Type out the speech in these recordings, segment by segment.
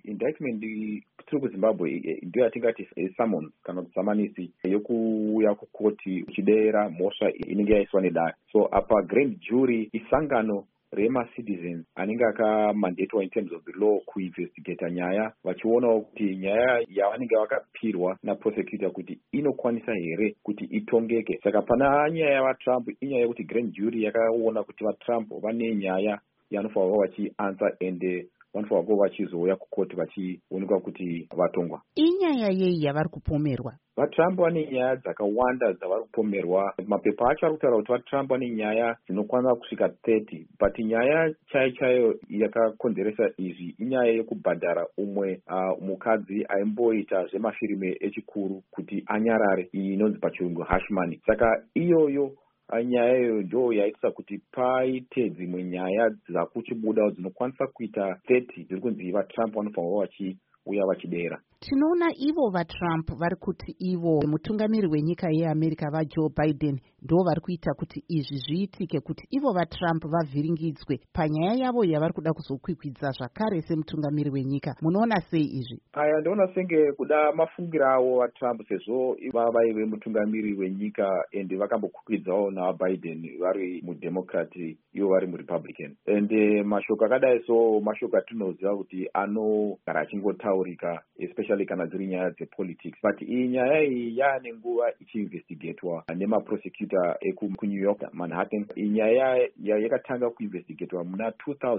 indictment tiri kuZimbabwe ndiyo yatingati summons kana kutsamanisi yokuuya kukoti uchidera mhosva inenge yaiswa nedare. So apa grand jury isangano rema-citizens anenge akamandatwa in terms of the law kuinvestigata nyaya vachionawo kuti nyaya yavanenge vakapirwa naprosecutor kuti inokwanisa here kuti itongeke. Saka pana nyaya yavaTrump inyaya yekuti grand jury yakaona kuti vaTrump vane nyaya yanofanirwa vachiansa ende vanofanirwa kuva vachizouya kukoti vachionekwa kuti vatongwa. Inyaya yei yavari kupomerwa? VaTrump vane nyaya dzakawanda dzavari kupomerwa. Mapepa acho ari kutaura kuti vaTrump vane nyaya dzinokwanisa kusvika 30, but nyaya chaiyo yakakonzeresa izvi inyaya yekubhadhara umwe mukadzi aimboita zvemafirime echikuru kuti anyarare, inonzi pachirungu hush money. Saka iyoyo nyaya iyoyo ndo yaitisa kuti paite dzimwe nyaya dzakuchibudawo dzinokwanisa kuita 30 dziri kunzi vaTrump vanofanirwa vachiuya vachidera. Tinoona ivo vaTrump vari kuti ivo mutungamiri wenyika yeAmerica vaJoe Biden ndo vari kuita kuti izvi zviitike, kuti ivo vaTrump vavhiringidzwe panyaya yavo yavari kuda kuzokwikwidza zvakare semutungamiri wenyika. Munoona sei izvi? Aya ndoona senge kuda mafungiro avo vaTrump sezvo vaive mutungamiri wenyika ende vakambokwikwidzwawo navaBiden vari mudemocrat ivo vari murepublican. Ende mashoko akadai so mashoko atinoziva kuti anogara achingotaurika especially kana dziri nyaya dzepolitics. But iyi nyaya iyi yaane nguva ichiinvestigatwa nemaprosecutor ekuNew York, Manhattan. Iyi nyaya yakatanga kuinvestigatwa muna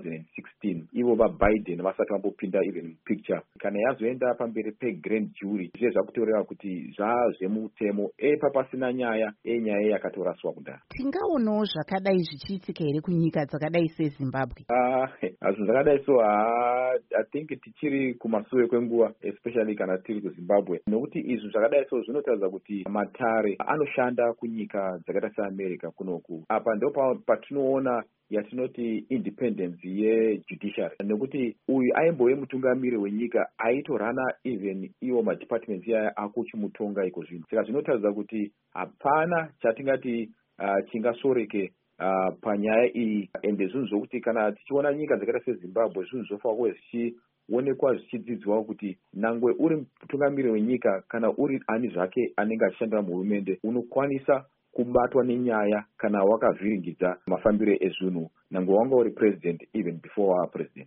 2016 ivo vaBiden vasati vambopinda even picture. Kana yazoenda pamberi pegrand jury zviye zvakutoreva kuti zvazvemutemo papasina nyaya nyaya yakatoraswa kudhara. Tingaonawo zvakadai zvichiitika here kunyika dzakadai seZimbabwe? Zvinhu zvakadai so I think tichiri kumashure kwenguva, especially kana tiri kuZimbabwe, nokuti izvi zvakadai so zvinotaridza kuti matare anoshanda kunyika dzakaita seAmerica kunoku. Apa ndipo patinoona yatinoti independence yejudiciary, nekuti uyu aimbove mutungamiri wenyika aitorana even iwo madepartments aya akuchimutonga iko zvino. Saka zvinotaridza kuti hapana chatingati chingasoreke panyaya iyi. Ende zvinhu zvokuti kana tichiona nyika dzakaita seZimbabwe zvinhu zvofanira kuve zvichionekwa zvichidzidzwawo kuti nangwe uri mutungamiri wenyika kana uri ani zvake anenge achishandira muhurumende unokwanisa kubatwa nenyaya kana wakavhiringidza mafambiro ezvinhu nangwe wanga uri president even before president.